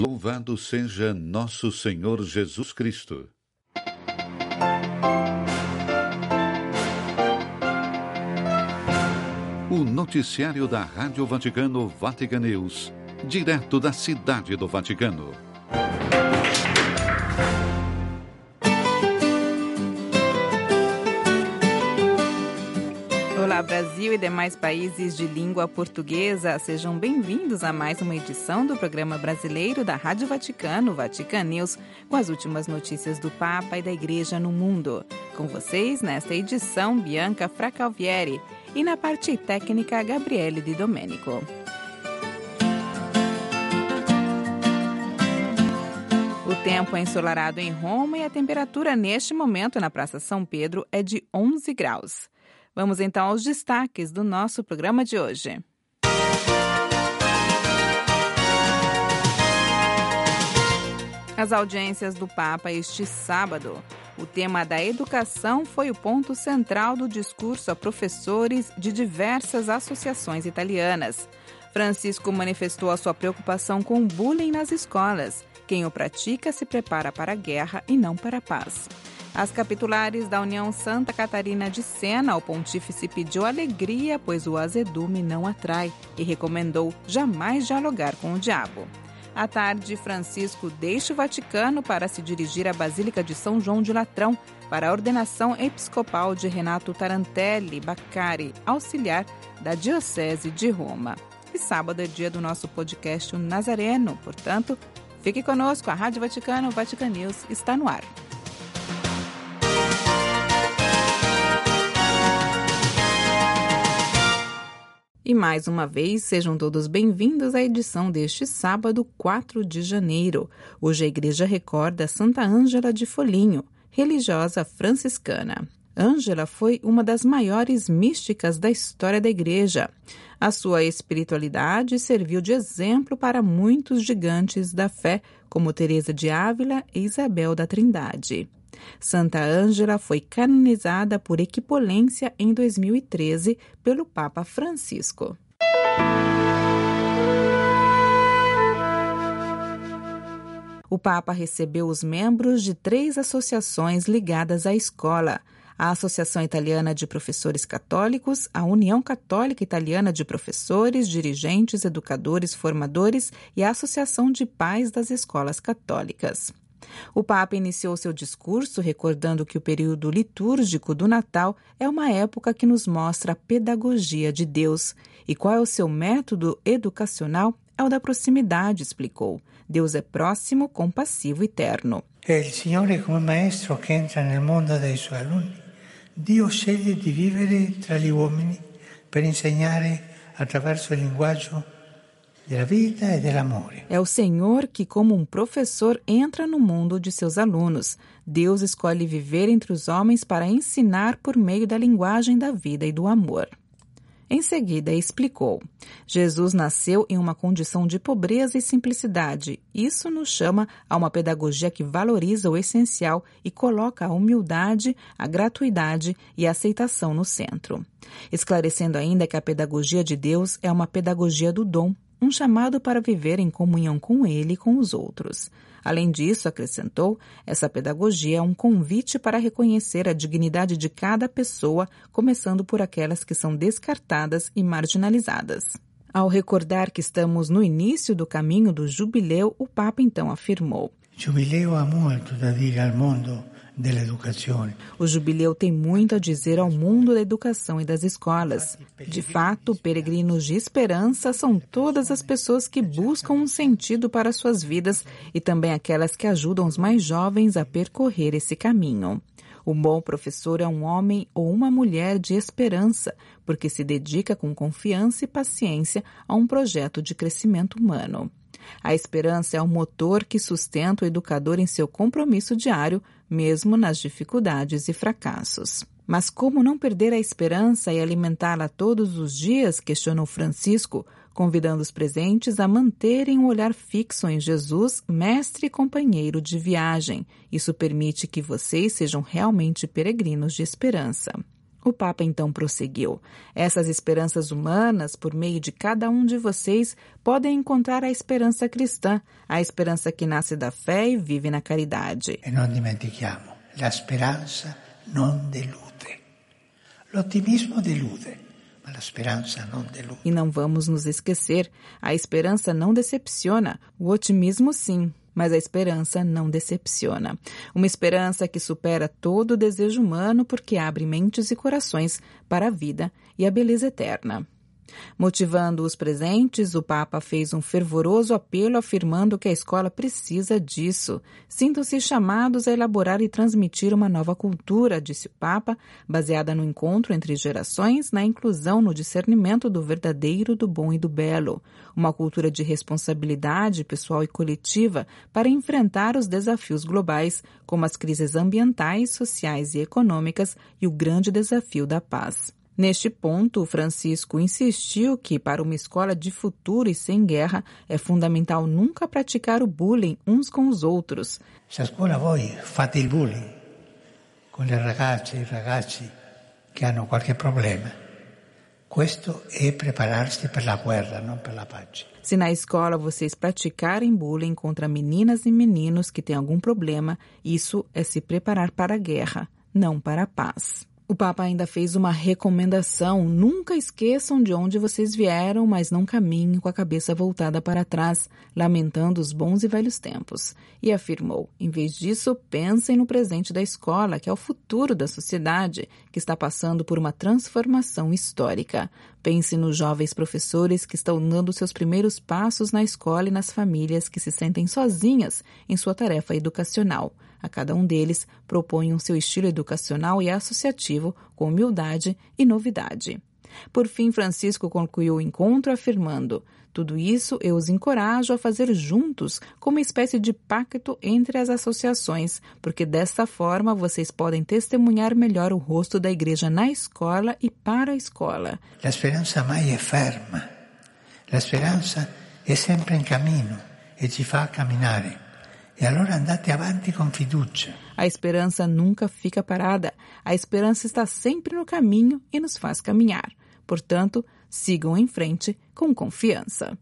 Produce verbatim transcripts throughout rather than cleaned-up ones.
Louvado seja nosso Senhor Jesus Cristo. O noticiário da Rádio Vaticano Vatican News, direto da Cidade do Vaticano. Olá, Brasil e demais países de língua portuguesa, sejam bem-vindos a mais uma edição do programa brasileiro da Rádio Vaticano, Vatican News, com as últimas notícias do Papa e da Igreja no mundo. Com vocês, nesta edição, Bianca Fracalvieri e na parte técnica, Gabriele Di Domenico. O tempo é ensolarado em Roma e a temperatura neste momento na Praça São Pedro é de onze graus. Vamos então aos destaques do nosso programa de hoje. As audiências do Papa este sábado. O tema da educação foi o ponto central do discurso a professores de diversas associações italianas. Francisco manifestou a sua preocupação com o bullying nas escolas. Quem o pratica se prepara para a guerra e não para a paz. As capitulares da União Santa Catarina de Sena, o pontífice pediu alegria, pois o azedume não atrai, e recomendou jamais dialogar com o diabo. À tarde, Francisco deixa o Vaticano para se dirigir à Basílica de São João de Latrão para a ordenação episcopal de Renato Tarantelli Baccari, auxiliar da Diocese de Roma. E sábado é dia do nosso podcast Nazareno, portanto, fique conosco, a Rádio Vaticano, Vatican News está no ar. E mais uma vez, sejam todos bem-vindos à edição deste sábado, quatro de janeiro. Hoje a Igreja recorda Santa Ângela de Foligno, religiosa franciscana. Ângela foi uma das maiores místicas da história da Igreja. A sua espiritualidade serviu de exemplo para muitos gigantes da fé, como Teresa de Ávila e Isabel da Trindade. Santa Ângela foi canonizada por equipolência em dois mil e treze pelo Papa Francisco. O Papa recebeu os membros de três associações ligadas à escola: a Associação Italiana de Professores Católicos, a União Católica Italiana de Professores, Dirigentes, Educadores, Formadores e a Associação de Pais das Escolas Católicas. O Papa iniciou seu discurso recordando que o período litúrgico do Natal é uma época que nos mostra a pedagogia de Deus. E qual é o seu método educacional? É o da proximidade, explicou. Deus é próximo, compassivo e terno. É o Signore come maestro che entra nel mondo dei suoi alunni. Dio sceglie di vivere tra gli uomini per insegnare attraverso il linguaggio della vita e dell'amore. É o Senhor que, como um professor, entra no mundo de seus alunos. Deus escolhe viver entre os homens para ensinar por meio da linguagem da vida e do amor. Em seguida, explicou: Jesus nasceu em uma condição de pobreza e simplicidade. Isso nos chama a uma pedagogia que valoriza o essencial e coloca a humildade, a gratuidade e a aceitação no centro. Esclarecendo ainda que a pedagogia de Deus é uma pedagogia do dom, um chamado para viver em comunhão com Ele e com os outros. Além disso, acrescentou, essa pedagogia é um convite para reconhecer a dignidade de cada pessoa, começando por aquelas que são descartadas e marginalizadas. Ao recordar que estamos no início do caminho do jubileu, o Papa então afirmou: Jubileu ha molto da dire al mondo dell'educazione. O jubileu tem muito a dizer ao mundo da educação e das escolas. De fato, peregrinos de esperança são todas as pessoas que buscam um sentido para suas vidas e também aquelas que ajudam os mais jovens a percorrer esse caminho. O bom professor é um homem ou uma mulher de esperança, porque se dedica com confiança e paciência a um projeto de crescimento humano. A esperança é o motor que sustenta o educador em seu compromisso diário, mesmo nas dificuldades e fracassos. Mas como não perder a esperança e alimentá-la todos os dias, questionou Francisco, convidando os presentes a manterem um olhar fixo em Jesus, mestre e companheiro de viagem. Isso permite que vocês sejam realmente peregrinos de esperança. O Papa então prosseguiu: essas esperanças humanas, por meio de cada um de vocês, podem encontrar a esperança cristã, a esperança que nasce da fé e vive na caridade. E non dimentichiamo, la speranza non delude. L'ottimismo delude, ma la speranza non delude. E não vamos nos esquecer, a esperança não decepciona, o otimismo sim. Mas a esperança não decepciona. Uma esperança que supera todo o desejo humano porque abre mentes e corações para a vida e a beleza eterna. Motivando os presentes, o Papa fez um fervoroso apelo afirmando que a escola precisa disso. Sintam-se chamados a elaborar e transmitir uma nova cultura, disse o Papa, baseada no encontro entre gerações, na inclusão, no discernimento do verdadeiro, do bom e do belo. Uma cultura de responsabilidade pessoal e coletiva para enfrentar os desafios globais, como as crises ambientais, sociais e econômicas e o grande desafio da paz. Neste ponto, Francisco insistiu que, para uma escola de futuro e sem guerra, é fundamental nunca praticar o bullying uns com os outros. Se a scuola voi fate il bullying con le ragazze e i ragazzi che hanno qualche problema, questo è prepararsi per la guerra, non per la pace. Se na escola vocês praticarem bullying contra meninas e meninos que têm algum problema, isso é se preparar para a guerra, não para a paz. O Papa ainda fez uma recomendação: nunca esqueçam de onde vocês vieram, mas não caminhem com a cabeça voltada para trás, lamentando os bons e velhos tempos. E afirmou: em vez disso, pensem no presente da escola, que é o futuro da sociedade, que está passando por uma transformação histórica. Pense nos jovens professores que estão dando seus primeiros passos na escola e nas famílias que se sentem sozinhas em sua tarefa educacional. A cada um deles propõe um seu estilo educacional e associativo com humildade e novidade. Por fim, Francisco concluiu o encontro afirmando: tudo isso eu os encorajo a fazer juntos, como uma espécie de pacto entre as associações, porque desta forma vocês podem testemunhar melhor o rosto da igreja na escola e para a escola. La speranza mai è ferma. La speranza è sempre in cammino e ci fa camminare. E allora andate avanti con fiducia. A esperança nunca fica parada. A esperança está sempre no caminho e nos faz caminhar. Portanto, sigam em frente com confiança.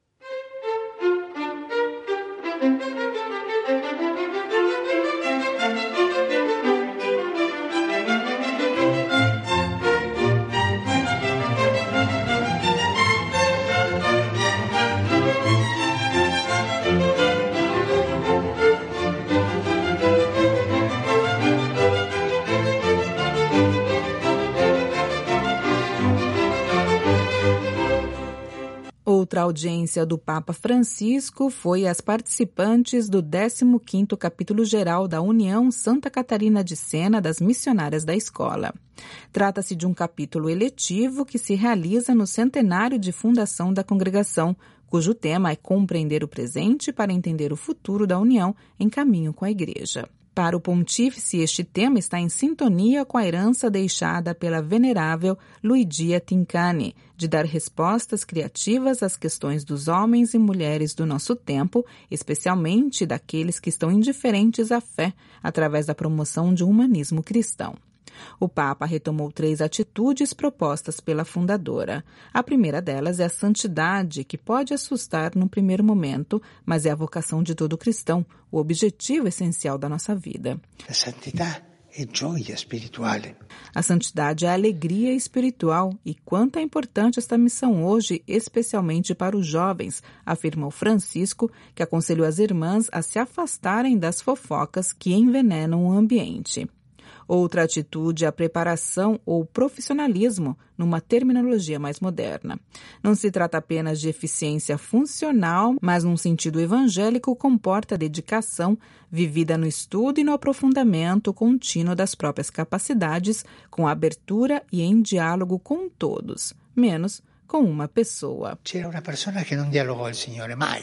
Outra audiência do Papa Francisco foi às participantes do décimo quinto capítulo geral da União Santa Catarina de Sena das Missionárias da Escola. Trata-se de um capítulo eletivo que se realiza no centenário de fundação da congregação, cujo tema é compreender o presente para entender o futuro da União em caminho com a Igreja. Para o pontífice, este tema está em sintonia com a herança deixada pela venerável Luigia Tincani, de dar respostas criativas às questões dos homens e mulheres do nosso tempo, especialmente daqueles que estão indiferentes à fé, através da promoção de um humanismo cristão. O Papa retomou três atitudes propostas pela fundadora. A primeira delas é a santidade, que pode assustar no primeiro momento, mas é a vocação de todo cristão, o objetivo essencial da nossa vida. A santità è gioia spirituale. A santidade é a alegria espiritual e quanto é importante esta missão hoje, especialmente para os jovens, afirmou Francisco, que aconselhou as irmãs a se afastarem das fofocas que envenenam o ambiente. Outra atitude é a preparação ou profissionalismo, numa terminologia mais moderna. Não se trata apenas de eficiência funcional, mas num sentido evangélico comporta a dedicação vivida no estudo e no aprofundamento contínuo das próprias capacidades, com abertura e em diálogo com todos, menos com uma pessoa. C'era una persona che non dialogò il Signore mai,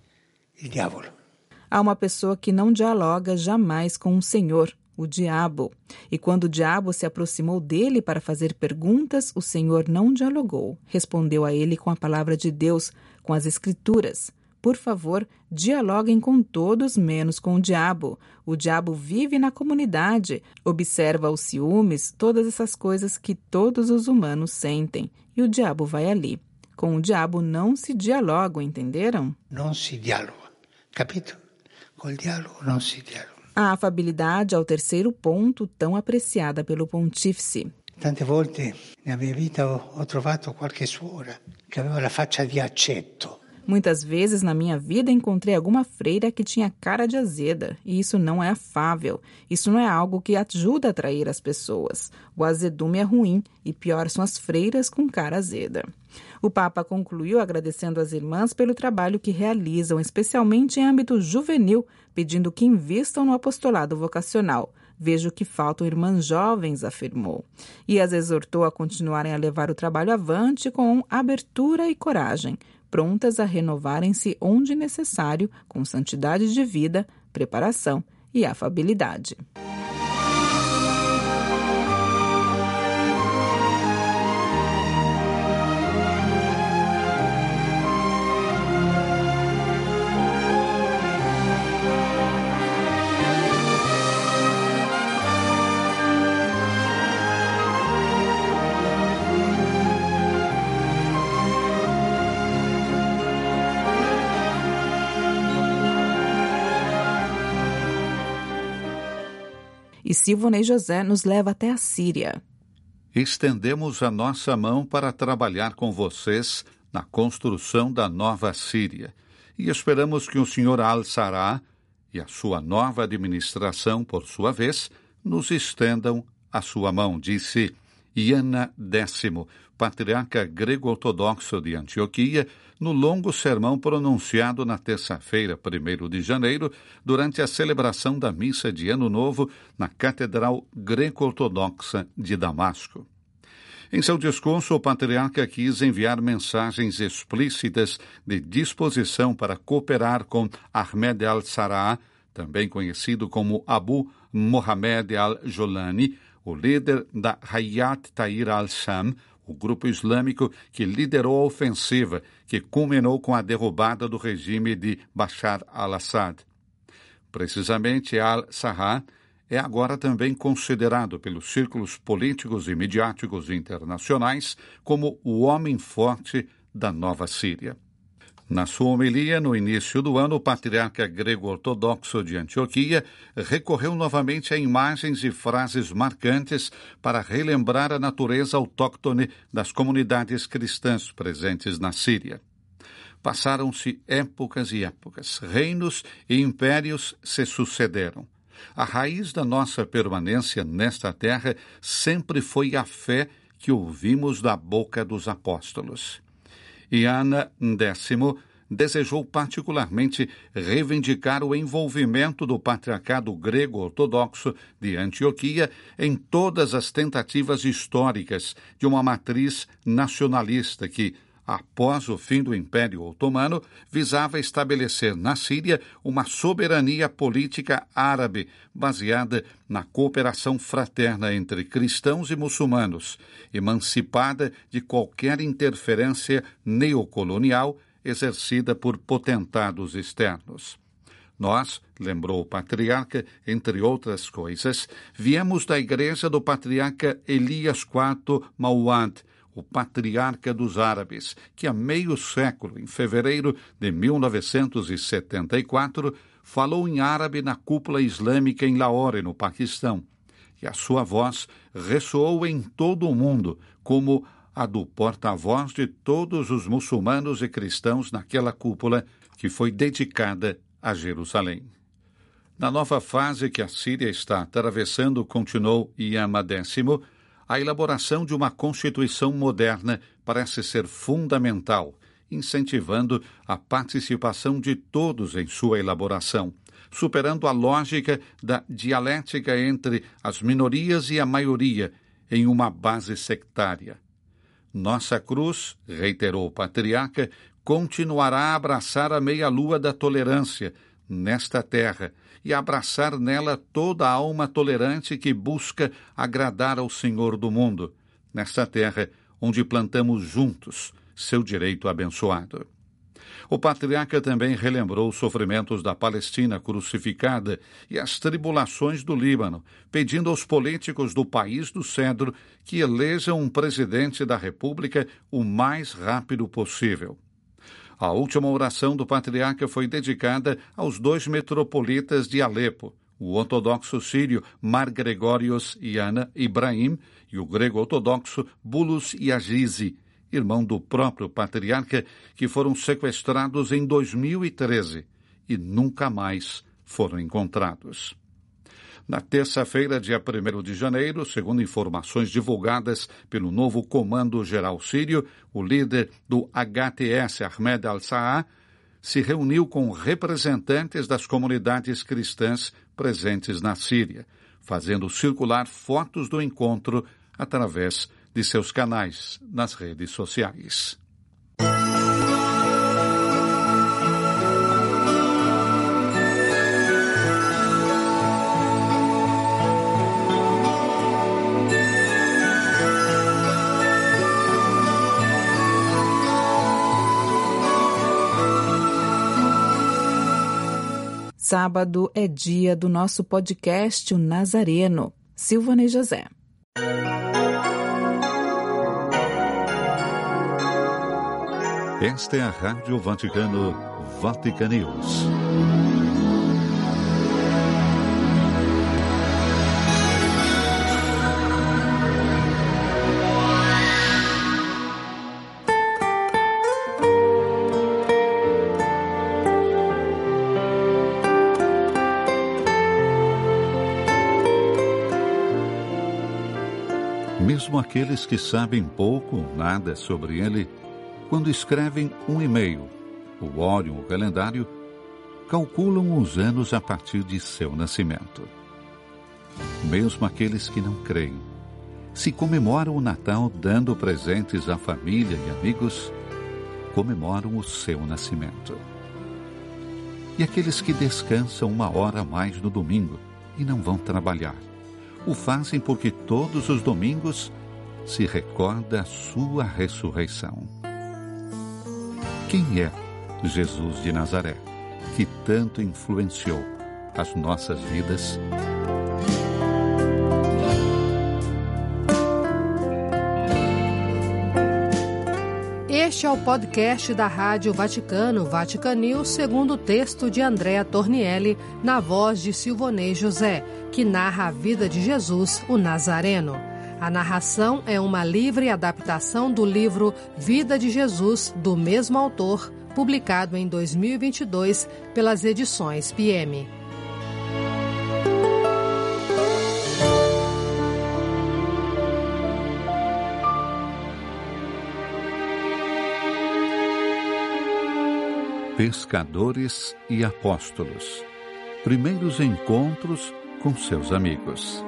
il diavolo. Há uma pessoa que não dialoga jamais com o Senhor, o diabo. E quando o diabo se aproximou dele para fazer perguntas, o Senhor não dialogou. Respondeu a ele com a palavra de Deus, com as Escrituras. Por favor, dialoguem com todos menos com o diabo. O diabo vive na comunidade, observa os ciúmes, todas essas coisas que todos os humanos sentem. E o diabo vai ali. Com o diabo não se dialoga, entenderam? Não se dialoga, capito? Com o diálogo não se dialoga. A afabilidade é o terceiro ponto tão apreciada pelo pontífice. Tante volte nella mia vita ho, ho trovato qualche suora che aveva la faccia di aceto. Muitas vezes na minha vida encontrei alguma freira que tinha cara de azeda, e isso não é afável. Isso não é algo que ajuda a atrair as pessoas. O azedume é ruim e pior são as freiras com cara azeda. O Papa concluiu agradecendo às irmãs pelo trabalho que realizam, especialmente em âmbito juvenil, pedindo que invistam no apostolado vocacional. Vejo que faltam irmãs jovens, afirmou. E as exortou a continuarem a levar o trabalho avante com abertura e coragem, prontas a renovarem-se onde necessário, com santidade de vida, preparação e afabilidade. E Silvonei José nos leva até a Síria. Estendemos a nossa mão para trabalhar com vocês na construção da nova Síria e esperamos que o senhor Al-Sarraj e a sua nova administração, por sua vez, nos estendam a sua mão, disse Iana Décimo, patriarca grego-ortodoxo de Antioquia, no longo sermão pronunciado na terça-feira, primeiro de janeiro, durante a celebração da missa de Ano Novo na Catedral Greco-Ortodoxa de Damasco. Em seu discurso, o patriarca quis enviar mensagens explícitas de disposição para cooperar com Ahmed al-Sarraj, também conhecido como Abu Mohamed al-Jolani, o líder da Hayat Tahrir al-Sham, o grupo islâmico que liderou a ofensiva que culminou com a derrubada do regime de Bashar al-Assad. Precisamente, al-Sarraj é agora também considerado pelos círculos políticos e midiáticos internacionais como o homem forte da nova Síria. Na sua homilia, no início do ano, o patriarca grego-ortodoxo de Antioquia recorreu novamente a imagens e frases marcantes para relembrar a natureza autóctone das comunidades cristãs presentes na Síria. Passaram-se épocas e épocas, reinos e impérios se sucederam. A raiz da nossa permanência nesta terra sempre foi a fé que ouvimos da boca dos apóstolos. Iana Décimo desejou particularmente reivindicar o envolvimento do patriarcado grego-ortodoxo de Antioquia em todas as tentativas históricas de uma matriz nacionalista que, após o fim do Império Otomano, visava estabelecer na Síria uma soberania política árabe baseada na cooperação fraterna entre cristãos e muçulmanos, emancipada de qualquer interferência neocolonial exercida por potentados externos. Nós, lembrou o patriarca, entre outras coisas, viemos da igreja do patriarca Elias quarto Mauad, o patriarca dos árabes, que há meio século, em fevereiro de mil novecentos e setenta e quatro, falou em árabe na cúpula islâmica em Lahore, no Paquistão, e a sua voz ressoou em todo o mundo como a do porta-voz de todos os muçulmanos e cristãos naquela cúpula que foi dedicada a Jerusalém. Na nova fase que a Síria está atravessando, continuou Iana Décimo, a elaboração de uma Constituição moderna parece ser fundamental, incentivando a participação de todos em sua elaboração, superando a lógica da dialética entre as minorias e a maioria em uma base sectária. Nossa cruz, reiterou o patriarca, continuará a abraçar a meia-lua da tolerância nesta terra e abraçar nela toda a alma tolerante que busca agradar ao Senhor do mundo, nesta terra onde plantamos juntos seu direito abençoado. O patriarca também relembrou os sofrimentos da Palestina crucificada e as tribulações do Líbano, pedindo aos políticos do país do Cedro que elejam um presidente da República o mais rápido possível. A última oração do patriarca foi dedicada aos dois metropolitas de Alepo, o ortodoxo sírio Mar Gregorios Iana Ibrahim e o grego-ortodoxo Bulos Iagizi, irmão do próprio patriarca, que foram sequestrados em dois mil e treze e nunca mais foram encontrados. Na terça-feira, dia primeiro de janeiro, segundo informações divulgadas pelo novo Comando-Geral Sírio, o líder do H T S, Ahmed al-Sa'a, se reuniu com representantes das comunidades cristãs presentes na Síria, fazendo circular fotos do encontro através de seus canais nas redes sociais. Sábado é dia do nosso podcast O Nazareno. Silvana e José. Esta é a Rádio Vaticano, Vatican News. Mesmo aqueles que sabem pouco ou nada sobre ele, quando escrevem um e-mail, o Órion, o calendário, calculam os anos a partir de seu nascimento. Mesmo aqueles que não creem, se comemoram o Natal dando presentes à família e amigos, comemoram o seu nascimento. E aqueles que descansam uma hora a mais no domingo e não vão trabalhar, o fazem porque todos os domingos se recorda a sua ressurreição. Quem é Jesus de Nazaré, que tanto influenciou as nossas vidas? Este é o podcast da Rádio Vaticano, Vatican News, segundo o texto de Andrea Tornielli, na voz de Silvonei José, que narra a vida de Jesus, o Nazareno. A narração é uma livre adaptação do livro Vida de Jesus, do mesmo autor, publicado em dois mil e vinte e dois pelas edições P M. Pescadores e apóstolos. Primeiros encontros com seus amigos.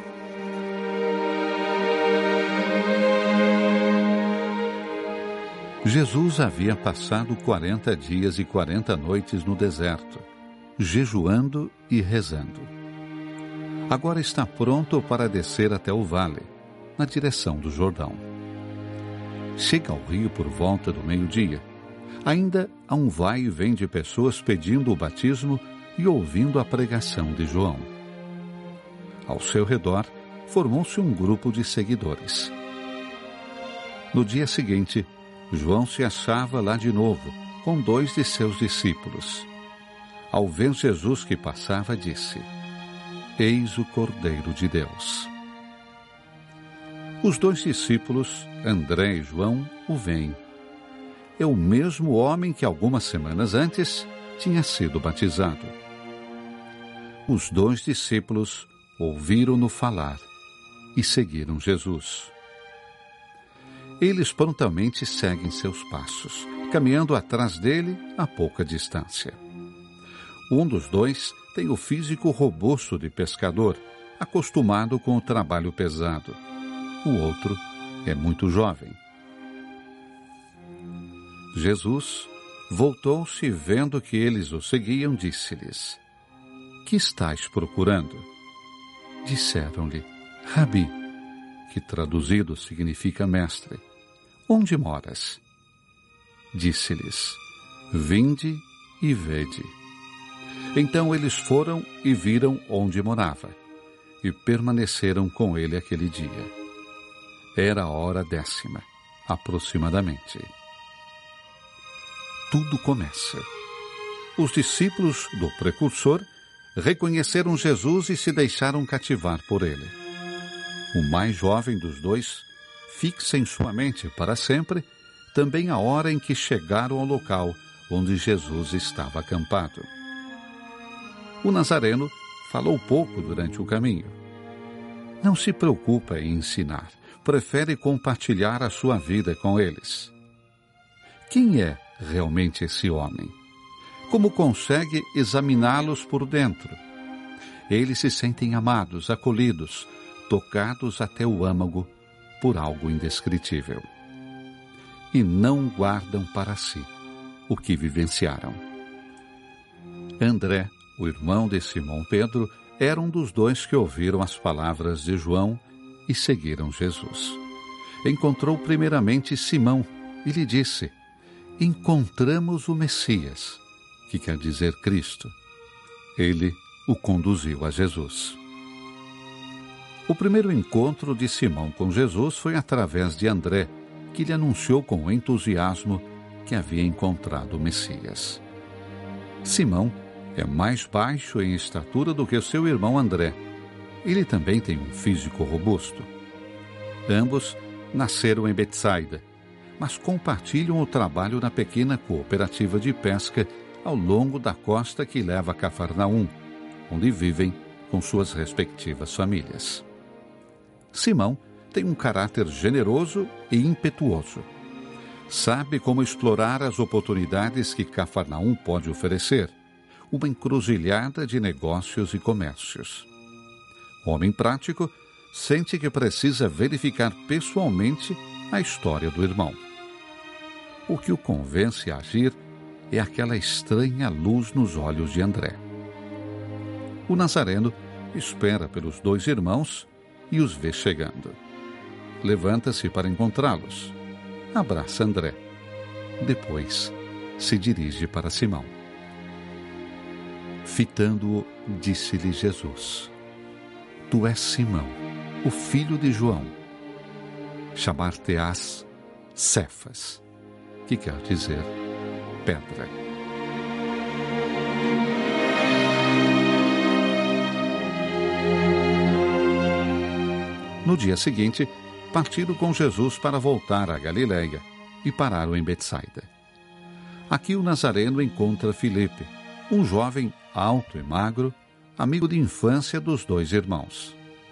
Jesus havia passado quarenta dias e quarenta noites no deserto, jejuando e rezando. Agora está pronto para descer até o vale, na direção do Jordão. Chega ao rio por volta do meio-dia. Ainda há um vai e vem de pessoas pedindo o batismo e ouvindo a pregação de João. Ao seu redor, formou-se um grupo de seguidores. No dia seguinte, João se achava lá de novo, com dois de seus discípulos. Ao ver Jesus que passava, disse: Eis o Cordeiro de Deus. Os dois discípulos, André e João, o veem. É o mesmo homem que algumas semanas antes tinha sido batizado. Os dois discípulos ouviram-no falar e seguiram Jesus. Eles prontamente seguem seus passos, caminhando atrás dele a pouca distância. Um dos dois tem o físico robusto de pescador, acostumado com o trabalho pesado. O outro é muito jovem. Jesus voltou-se e, vendo que eles o seguiam, disse-lhes: Que estáis procurando? Disseram-lhe: Rabi, que traduzido significa mestre, onde moras? Disse-lhes: Vinde e vede. Então eles foram e viram onde morava, e permaneceram com ele aquele dia. Era a hora décima, aproximadamente. Tudo começa. Os discípulos do precursor reconheceram Jesus e se deixaram cativar por ele. O mais jovem dos dois fixa em sua mente para sempre também a hora em que chegaram ao local onde Jesus estava acampado. O nazareno falou pouco durante o caminho. Não se preocupa em ensinar, prefere compartilhar a sua vida com eles. Quem é realmente esse homem? Como consegue examiná-los por dentro? Eles se sentem amados, acolhidos, tocados até o âmago por algo indescritível. E não guardam para si o que vivenciaram. André, o irmão de Simão Pedro, era um dos dois que ouviram as palavras de João e seguiram Jesus. Encontrou primeiramente Simão e lhe disse: encontramos o Messias, que quer dizer Cristo. Ele o conduziu a Jesus. O primeiro encontro de Simão com Jesus foi através de André, que lhe anunciou com entusiasmo que havia encontrado o Messias. Simão é mais baixo em estatura do que o seu irmão André. Ele também tem um físico robusto. Ambos nasceram em Betsaida, mas compartilham o trabalho na pequena cooperativa de pesca ao longo da costa que leva a Cafarnaum, onde vivem com suas respectivas famílias. Simão tem um caráter generoso e impetuoso. Sabe como explorar as oportunidades que Cafarnaum pode oferecer, uma encruzilhada de negócios e comércios. Homem prático, sente que precisa verificar pessoalmente a história do irmão. O que o convence a agir é aquela estranha luz nos olhos de André. O nazareno espera pelos dois irmãos e os vê chegando. Levanta-se para encontrá-los. Abraça André. Depois se dirige para Simão. Fitando-o, disse-lhe Jesus: Tu és Simão, o filho de João. Chamar-te-ás Cefas, que quer dizer pedra. No dia seguinte, partiram com Jesus para voltar à Galileia e pararam em Betsaida. Aqui o nazareno encontra Filipe, um jovem alto e magro, amigo de infância dos dois irmãos.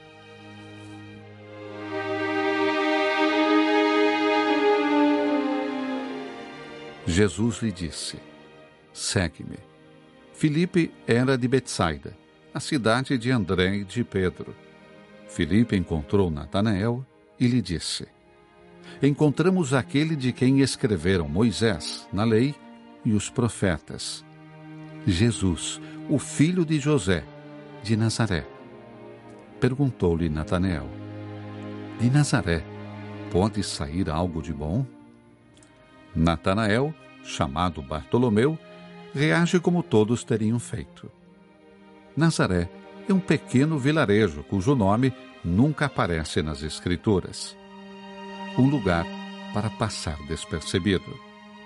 Jesus lhe disse: Segue-me. Filipe era de Betsaida, a cidade de André e de Pedro. Filipe encontrou Natanael e lhe disse: Encontramos aquele de quem escreveram Moisés na lei e os profetas, Jesus, o filho de José, de Nazaré. Perguntou-lhe Natanael: De Nazaré pode sair algo de bom? Natanael, chamado Bartolomeu, reage como todos teriam feito. Nazaré é um pequeno vilarejo cujo nome nunca aparece nas Escrituras. Um lugar para passar despercebido.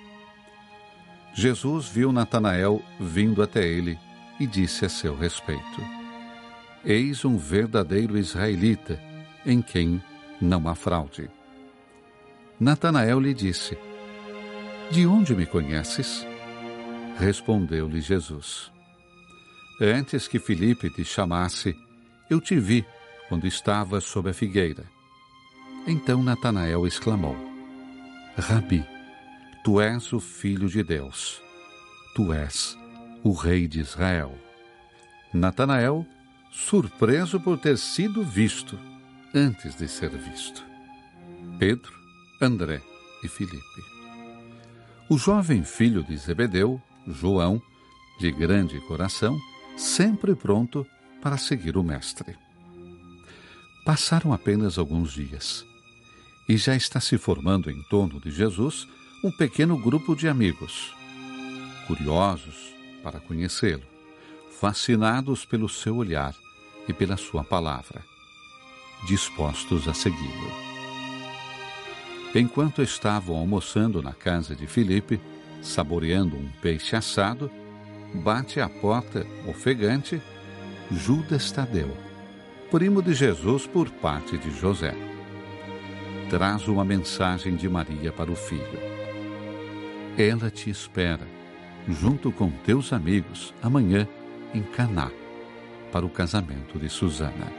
Jesus viu Natanael vindo até ele e disse a seu respeito: Eis um verdadeiro israelita, em quem não há fraude. Natanael lhe disse: De onde me conheces? Respondeu-lhe Jesus: Antes que Filipe te chamasse, eu te vi quando estavas sob a figueira. Então Natanael exclamou: Rabi, tu és o Filho de Deus. Tu és o Rei de Israel. Natanael, surpreso por ter sido visto antes de ser visto. Pedro, André e Filipe. O jovem filho de Zebedeu, João, de grande coração, sempre pronto para seguir o mestre. Passaram apenas alguns dias, e já está se formando em torno de Jesus um pequeno grupo de amigos. curiosos para conhecê-lo, fascinados pelo seu olhar e pela sua palavra, dispostos a segui-lo. Enquanto estavam almoçando na casa de Filipe, saboreando um peixe assado, bate à porta, ofegante, Judas Tadeu, primo de Jesus por parte de José. Traz uma mensagem de Maria para o filho. Ela te espera, junto com teus amigos, amanhã em Caná, para o casamento de Susana.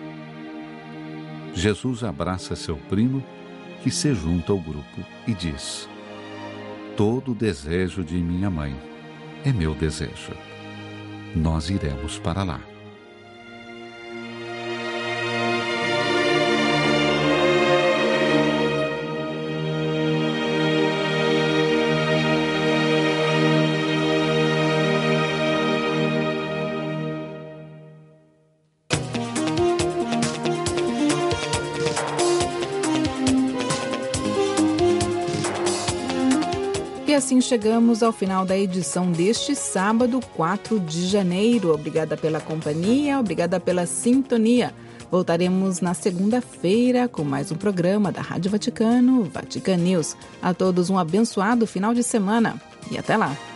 Jesus abraça seu primo, que se junta ao grupo, e diz: todo o desejo de minha mãe é meu desejo. Nós iremos para lá. E assim chegamos ao final da edição deste sábado, quatro de janeiro. Obrigada pela companhia, obrigada pela sintonia. Voltaremos na segunda-feira com mais um programa da Rádio Vaticano, Vatican News. A todos um abençoado final de semana e até lá.